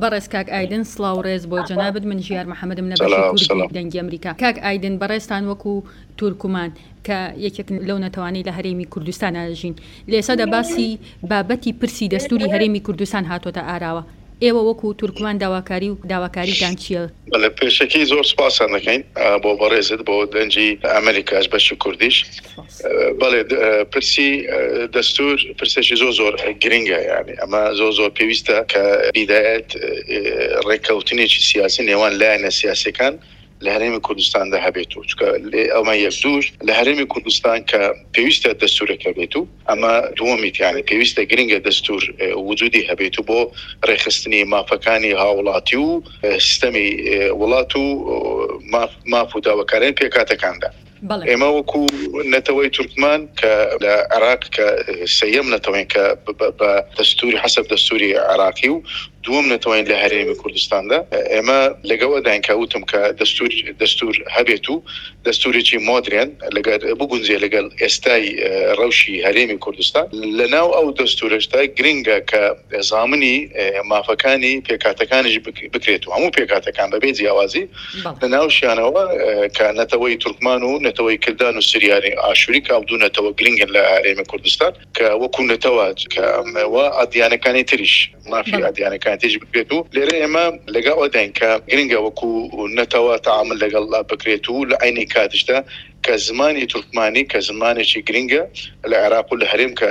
بەڕێز کاک ئایدن سڵاو ڕێز بۆ جەنابەت من ژیار محەممەدم لە بەشی کوردی دەنگی ئەمریکا. کاک ئایدن بەڕێستان وەکو تورکمان کە یەکێک لەو نەتەوانی لە هەرێمی کوردستان ئاژین لێسەدا باسی بابەتی پرسی دەستوری هەرێمی کوردستان هاتۆتە ئاراوە. ئێوە وەکو تورکمان داواکاریتان چییە؟ لە پێشەکی زۆر سپاسان دەکەین بۆ بەڕێزت بۆ دەنجی ئەمریکاش بەشی کوردیش. بەڵێ پرسی دەستور پرسێکی زۆر گرنگە، یعنی ئەمە زۆر پێویستە کە بیدایەت ڕێککەوتنێکی سیاسی نێوان لایەنە سیاسیەکان لە هەرێمی کوردستاندا هەبێت و چکە ئەمە یەکدوش لە هەرێمی کوردستان کە پێویستە دەستورێکە بێت و ئەمە دووەمیت، یعنی پێویستە گرنگە دەستور وجودی هەبێت و بۆ ڕێخستنی مافەکانی هاوڵاتی و سیستەمی وڵات و ماف و داواکارین پێکاتەکاندا. ئێمە وەکو نەتەوەی تورکمان کە لە عێراق کە سەیەم نەتەوەین کە بە دەستوری حەسەب دەستوری عێراقی و دووەم نەتەوەین لە هەرێمی کوردستاندا، ئێمە لەگەڵەداین کە وتم کە دەستور هەبێت و دەستورێکی مۆدرن لەگەر بگونجێ لەگەڵ ئێستای ڕەوشی هەرێمی کوردستان. لەناو ئەو دەستورەشدا گرنگە کە زامنی مافەکانی پێکاتەکانیش بکرێت و هەموو پێکاتەکان بەبێ جیاوازی لەناوشیانەوە کە نەتەوەی تورکمان و نەتەوەی کردان و سریانی ئاشووری کاڵدوو نەتەوە گرنگن لە هەرێمی کوردستان کە وەکو نەتەوە کە ئەوە ئەدیانەکانی تریش مافی ئەدیانەکان تێژ بکرێت و لێرە ئێمە لەگەڵ ئەدەین کە گرنگە وەکو نەتەوە تەعامل لەگەڵ بکرێت و لە عینی کاتشدا کە زمانی تورکمانی کە زمانێکی گرنگە لە عێراق و لە هەرێم کە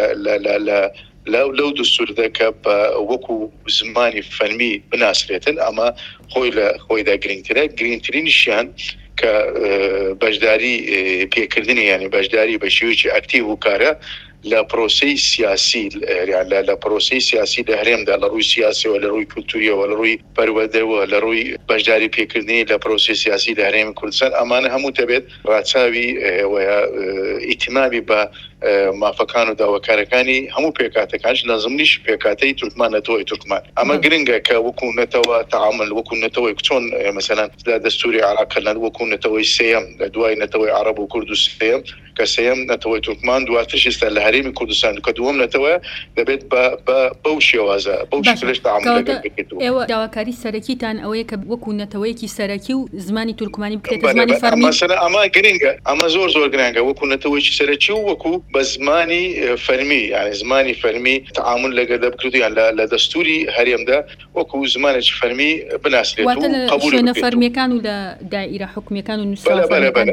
لەو دەستوردا کە بە وەکو زمانی فەرمی بناسرێتن، ئەمە خۆیدا گرنگترینیشیان کە بەشداری پێکردنی یعنی بەشداری بە شێوەیەکی ئەکتیڤ و کارە لە پرۆسەی سیاسی لە پرۆسەی سیاسی لە هەرێمدا لە ڕووی سیاسیەوە لە ڕووی کولتوریەوە لە ڕووی پەروەردەوە لە ڕووی بەشداری پێکردنی لە پرۆسەی سیاسی لە هەرێمی کوردستان ئەمانە هەموو دەبێت ڕاچاوی ئیتیمامی بە مافەکان و داواکارەکانی هەموو پێکاتەکانش لازمنیش پێکاتەی تورکمان نەتەوەی تورکمان. ئەمە گرنگە کە وەکو نەتەوە تەعامل وەکو نەتەوەی چۆن مەسەلەن لە دەستوری عێراق لە وەکو نەتەوەی سێیەم لە دوای نەتەوەی عەرەب و کورد و سێیەم کە سێیەم نەتەوەی تورکمان دواترش ئێستا لە هەرێمی کوردستان کە دووەم نەتەوە دەبێت بەو شێوازە بەو شکلش تەعامل بکرێت. ئێوە داواکاری سەرەکیتان ئەوەیە کە وەکو نەتەوەیەکی سەرەکی و زمانی تورکمانی بکرێتە زمانی فەرمی. ئەمە گرنگە، ئەمە زۆر گرنگە وەکو نەتەوەیەکی سەرەکی و وەکو بە زمانی فەرمی، یعنی زمانی فەرمی تەعامل لەگەڵ بکرێت، یان لە دەستوری هەرێمدا وەکو زمانێکی فەرمی بناسرێت و قبول شوێنە فەرمیەکان و لە دائیرە حکومیەکان و نووسراوەکان.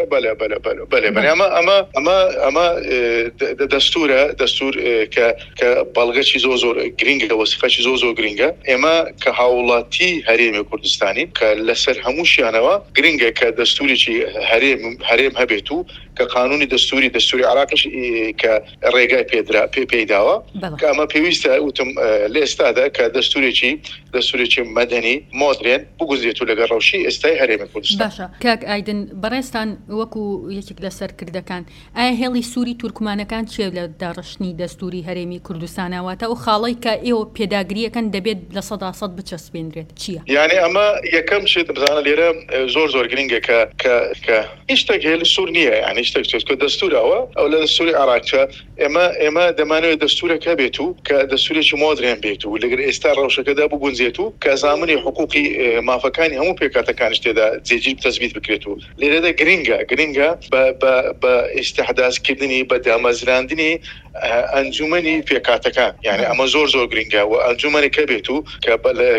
ئەمە دەستور کە بەڵگەی زۆر گرنگە وەسیفەی زۆر گرنگە. ئێمە کە هاوڵاتی هەرێمی کوردستانی کە لەسەر هەمووشیانەوە گرنگە کە دەستورێکی هەرێم هەبێت و کە قانونی دەستوری عێراقیش کە ڕێگای پێداوە کە ئەمە پێویستە وتم لە ئێستادا کە دەستورێکی مەدەنی مۆدرن بگوزێت و لەگەڵ ڕەوشی ئێستای هەرێمی کوردستان. باشە کاک ئایدن بەڕێستان وەکو یەکێک لە سەرکردەکان ئایا هێڵی سووری تورکمانەکان چێ لە داڕشتنی دەستوری هەرێمی کوردستانەوەتە و خاڵی کە ئێوە پێداگریەکەن دەبێت لە 100% بچەسپێنرێت چییە؟ یعنی ئەمە یەکەم شت بزانە لێرە زۆر گرنگە کە هیچ هێڵی سوور نییە، یعنی شتێک کە دەستورەوە ئەو لە دەستوری عێراقچە ئێمە دەمانوێت دەستورەکە بێت و کە دەستورێکی مۆدرن بێت و لەگەر ئێستا ڕەوشەکەدا بگونجێت و کە زامنی حقوقی مافەکانی هەموو پێکاتەکانش تێدا جێگیر تەثبیت بکرێت و لێرەدا گرنگە بە ئیستیحدازکردنی بە دامەزراندنی ئەنجومەنی پێکاتەکان، یعنی ئەمە زۆر گرنگە و ئەنجومەنێکە بێت و کە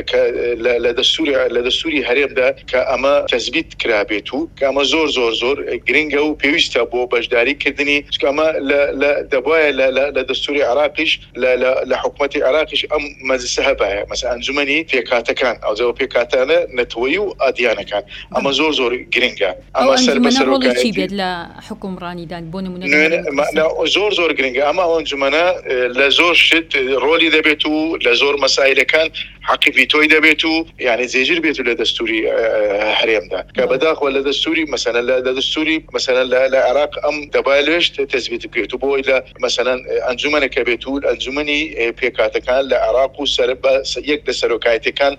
لە دەستوری هەرێمدا کە ئەمە تەثبیت کرابێت و کە ئەمە زۆر گرنگە و پێویستە بۆ بەشداریکردنی ئەمە دەبایە لە دەستوری عێراقیش لە حکوومەتی عێراقیش ئەم مەجلیسە هەبایە مەسەڵەن ئەنجومەنی پێکاتەکان ئەو پێکاتانە نەتەوەیی و ئادیانەکان ئەمە زۆر گرنگە. ئەمە سەربەسەرۆکی بێت لە حکومڕانیدان بۆ نمونە زۆر گرنگە. ئەمە ئەو ئەنجومەنە لە زۆر شت ڕۆلی دەبێت و لە زۆر مەسائلەکان حەقی ڤیتۆی دەبێت و یعنی جێگیر بێت لە دەستوری هەرێمدا کە بەداخەوە لە دەستوری مەسەلەن لە دەستوری مەسەلەن لە عێراق ئەم دەبایە لێش تەثبیت بکرێت و بۆی لە مەسەلەن ئەنجومەنێکە بێت و ئەنجومەنی پێکاتەکان لە عێراق و یەک لە سەرۆکایەتەکان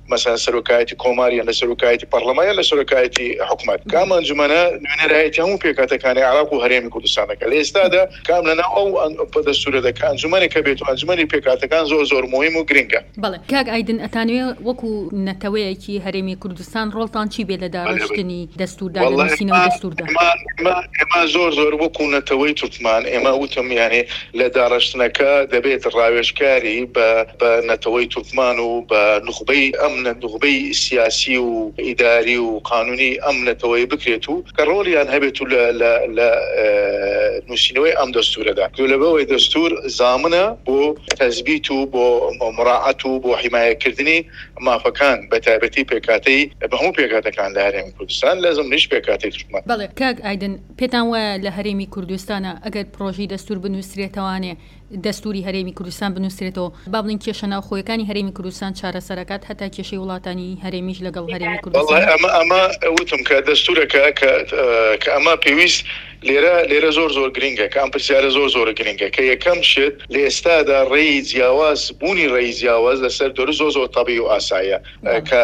مثلا سەرۆکایەتی کۆماریان لە سەرۆکایەتی پەرلەمانیان لە سەرۆکایەتی حکوومەت کام ئەنجومەنە نوێنەرایەتی هەموو پێکاتەکانی عێراق و هەرێمی کوردستانەکە لە ئێستادا کام لەناو ئەو دەستورە دەکات ئەنجومەنێکە بێت و ئەنجومەنی پێکاتەکان زۆر مهم و گرنگە. بەڵێ کاک ئایدن ئەتانوێ وەکو نەتەوەیەکی هەرێمی کوردستان ڕۆڵتان چی بێ لە داڕشتنی دەستوردا لە نووسینەوەی دەستوردا؟ ئێمە زۆر وەکو نەتەوەی تورکمان ئێمە وتم یانێ لە داڕشتنەکە دەبێت ڕاوێژکاری بە نەتەوەی تورکمان و بە نخبەی سیاسی و ئیداری و قانونی ئەم نەتەوەی بکرێت و کە ڕۆڵیان هەبێت و لە نووسینەوەی ئەم دەستورەدا لەبەوەی دەستور زامنە بۆ تەزبیت و بۆ مراعات و بۆ حیمایەکردنی مافەکان بە تایبەتی پێکاتەی بە هەموو پێکاتەکان لە هەرێمی کوردستان لازم نیش پێکاتی تورکمان. بەڵێ کاک ئایدن پێتان وایە لە هەرێمی کوردستانە ئەگەر پرۆژەی دەستور بنووسرێتەوانێ دەستوری هەرێمی کوردستان بنووسرێتەوە با بڵین کێشە ناوخۆیەکانی هەرێمی کوردستان چارەسەرەکات هەتا کێشەی وڵاتانی هەرێمیش لەگەڵ هەرێمی کوردستان؟ ئەمە وتم کە دەستورەکە کە ئەمە پێویست لێرە زۆر گرنگە کە ئەم پرسیارە زۆر گرنگە کە یەکەم شت لە ئێستادا ڕێی جیاواز بوونی ڕێی جیاواز لەسەر دۆر زۆر تەبیعی و ئاساییە کە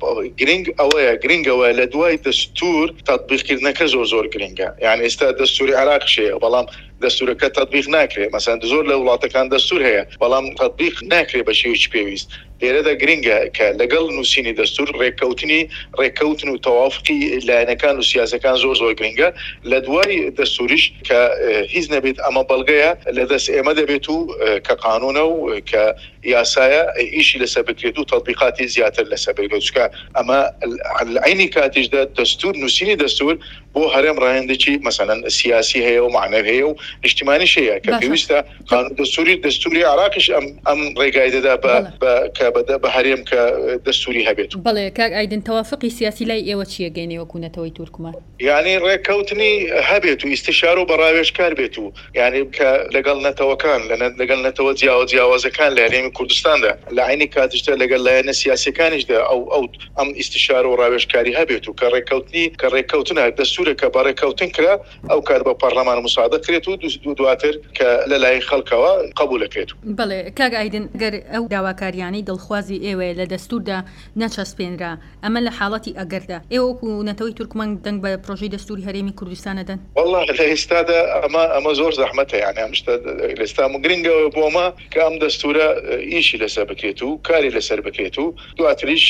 گرنگەوە لە دوای دەستور تەطبیقکردنەکە زۆر گرنگە یعنی ئێستا دەستوری عێراق شەیە بەڵام دەستورەکە تەطبیق ناکرێت مەسەن زۆر لە وڵاتەکان دەستور هەیە بەڵام تەطبیق ناکرێت بە شێوەیەکی پێویست لێرەدا گرنگە کە لەگەڵ نووسینی دەستور ڕێککەوتن و تەوافقی لایەنەکان و سیاسەکان زۆر گرنگە لە دوای دەستوریش کە هیچ نەبێت ئەمە بەڵگەیە لە دەست ئێمە دەبێت و کە قانونە و کە یاسایە ئیشی لەسەر بکرێت و تەطبیقاتی زیاتر لەسەر بکرێت چکە ئەمە عینی کاتیشدا دەستور نووسینی دەستور بۆ هەرێم ڕاهێندێکی مەسەلەن سیاسی هەیە و معنەوی هەیە و نیشتیمانیش هەیە کە پێویستە قانون دەستوری عێراقیش ئەم ڕێگای دەدا بە هەرێم کە دەستوری هەبێت. بەڵێ کاک ئایدن تەوافقی سیاسی لای ئێوە چیە گەینێ وەکو نەتەوەی تورکمان؟ یعنی ڕێککەوتنی هەبێت و ئیستیشار و بەڕاوێژکار بێت و یعنی کە لەگەڵ نەتەوەکان لەگەڵ نەتەوە جیاوازەکان لە هەرێمی کوردستاندا لە عینی کاتیشدا لەگەڵ لایەنە سیاسیەکانیشدا ئەم ئیستیشار و ڕاوێژکاری هەبێت و کە ڕێککەوتنە دەستورێکە بە ڕێککەوتن کرا ئەو کات بە پەرلەمان مساعدە کرێت و دواتر کە لەلای خەڵکەوە قبولەکرێت. بەڵێ کاک ئایدن گەر ئەو داواکاریانەی دڵخوازی ئێوە لە دەستوردا نەچەسپێنرا ئەمە لە حاڵەتی ئەگەردا ئێوە وەکو نەتەوەی تورکمان دەنگ بە پرۆژەی دەستوری هەرێمی کوردستانە دەن؟ والله لە ئێستادا ئەمە زۆر زەحمەتە یعنی ئەم شتە لە ئێستا گرنگەوە بۆمە کە ئەم دەستورە ئیشی لەسەر بکرێت و کاری لەسەر بکرێت و دواتریش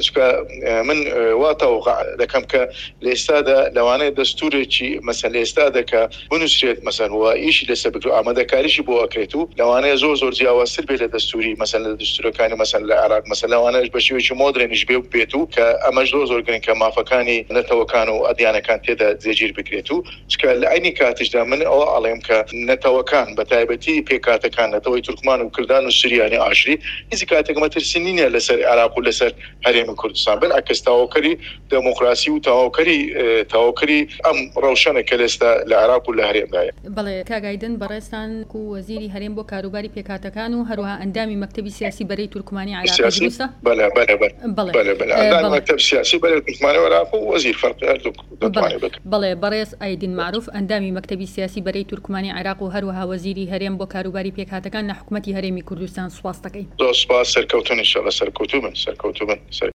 من واتەوقع دەکەم کە لە ئێستادا لەوانەیە دەستورێکی مەسەن لە ئێستادا کە بنووسرێت مەسەن و ئیشی لەسەر بکرێت و ئامادەکاریشی بۆ ئەکرێت و لەوانەیە زۆر جیاوازتر بێت لە دەستوری مەسەن لە دەستورەکانی مەسەن لە عێراق مەسەن لەوانەیە بە شێوەیەکی مۆدرنیش بێت و کە ئەمەش زۆر گرنگ کە مافەکانی نەتەوەکان و ئەدیانەکان تێدا جێگیر بکرێت و چکە لە عینی کاتیشدا من ئەوە ئەڵێم کە نەتەوەکان بە تایبەتی پێکاتەکان نەتەوەی تورکمان و کردان و سوریانی ئاشری هیچ کاتێک مەترسی نینە لەسەر عێراق و لەسەر هەرێمی کوردستان بەعکس تاواکەری دموکراسی و تاواکەری ئەم ڕەوشەنە کە لێستا لە عێراق و لە هەرێمدایە. بەڵێ کاک ئایدن بەڕێستان و وەزیری هەرێم بۆ کاروباری پێکاتەکان و هەروەها ئەندامی مەکتەبی سیاسی بەرەی تورکمانی عێراق دروستە؟ بەڵێ مەکتەب سیاسی بەرەی تورکمانی عێراق و وەزیر فەرقی بەڵێ بەڕێز ئایدن معروف ئەندامی مەکتەبی سیاسی بەرەی تورکمانی عێراق و هەروەها وەزیری هەرێم بۆ کاروباری پێکاتەکان لە حکوومەتی هەرێمی کوردستان سوپاس دەکەین. زۆر سوپاس سەرکەوتن ئینشاءالله سەرکەوتوو بن